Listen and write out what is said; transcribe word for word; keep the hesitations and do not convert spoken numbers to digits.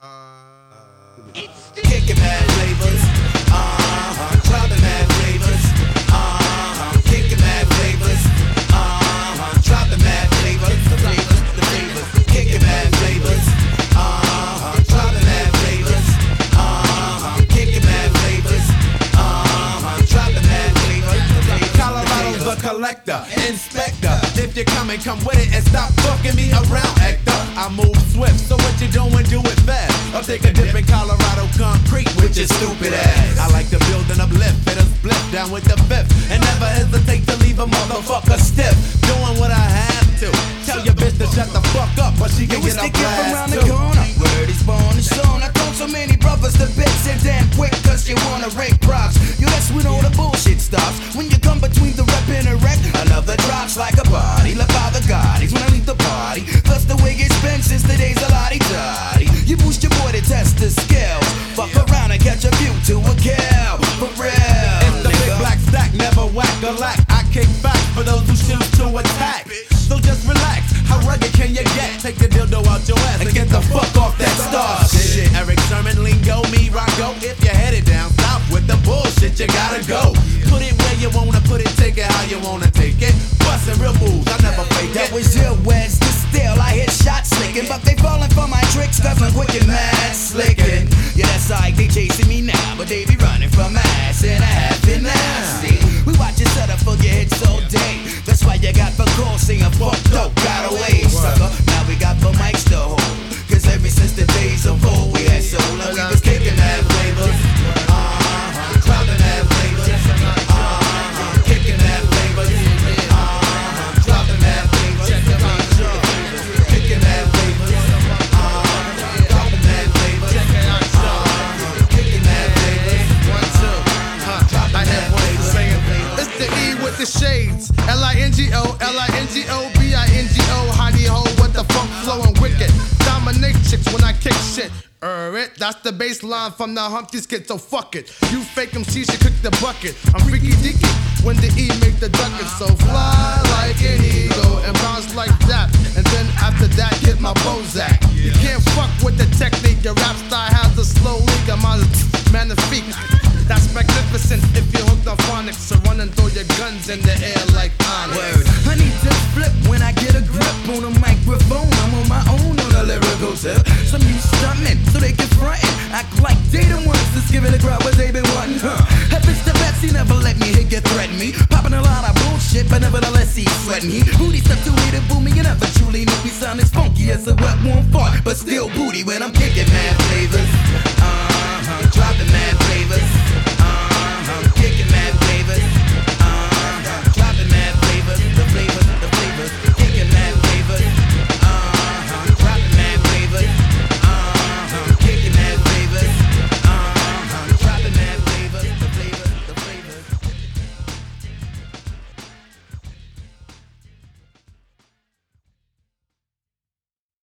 It's kicking mad flavors, uh-huh, dropping mad flavors, uh-huh, kicking mad flavors, uh-huh, dropping mad flavors, the flavors, the flavors, kicking mad flavors, uh-huh, dropping mad flavors, uh-huh, kicking mad flavors, uh-huh, dropping mad flavors, the flavors. Colorado's a collector, inspector. If you're coming, come with it and stop fucking me around, Hector. I move swift, so what you doing, do it fast. I'll take a dip in Colorado concrete with your stupid ass. I like to build and uplift, and a split down with the fifth, and never hesitate to leave a motherfucker stiff. Doing what I have to. Tell your bitch to shut the fuck up, but she can get a blast around too. the corner. Word is born and shown. I told so many brothers to bitch and damn quick, cause you wanna rake props. You that's when all the bullshit stops. When you come between the rep and the wreck, another drops like a body. Left by the Gottis when I leave the party. Plus the way it's been since the days of Lottie Dottie. You boost your boy to test the skills. Fuck around and catch a view to a kill. For real. It's the big black stack, never whack a lack. I kick back for those who choose to attack. So just relax. How rugged can you get? Take the dildo out your ass and get the fuck off that star shit. Eric Sherman, lingo, me, Rocco. If you're headed down south with the bullshit, you gotta go. Put it where you wanna put it, take it how you wanna take it. Bustin' real moves, I never fake That it. was your Wes, the still I hit shots slicking, but they falling for my tricks cause I'm wicked mad slicking. Yeah, that's like they chasing me now, but they be running from my ass and I have been nasty. We watch you set up for your hits all day. That's why you got the call saying fuck dope, got away, sucker. Now we got the mics to hold, cause ever since the days of old we had soul and we was kicking that flavors. Uh-huh, dropping that flavors. Uh-huh, kicking that flavors. Uh-huh, dropping that flavors. Kicking that flavors. Uh-huh, dropping that flavors. Uh-huh, kicking that flavors. One, two, huh, I have one saying, it's the E with the shades, L I N G O, L I N G O, B I N G O, hidey ho, what the fuck, flowing wicked, dominate chicks when I kick shit, er it, that's the bass line from the Humpty skit, so fuck it, you fake M Cs should cook the bucket, I'm freaky deaky, when the E make the ducket, so fly like an eagle, and bounce like that, and then after that get my Bozak, you can't fuck with the technique, your rap style has a slow leak, I'm on magnifique. That's magnificent if you're hooked on phonics. So run and throw your guns in the air like Onyx. Word. I need to flip when I get a grip on a microphone. I'm on my own on a lyrical tip. Some you stuntmen so they can frontin'. Act like they the ones that's giving the crowd what they been wanting. Huh. Heavens to Betsy never let me hit get threaten me. Popping a lot of bullshit, but nevertheless he's sweating. He booty stuff too late to boom me. You never truly knew we sound as funky as a wet warm fart, but still booty when I'm kicking mad flavors.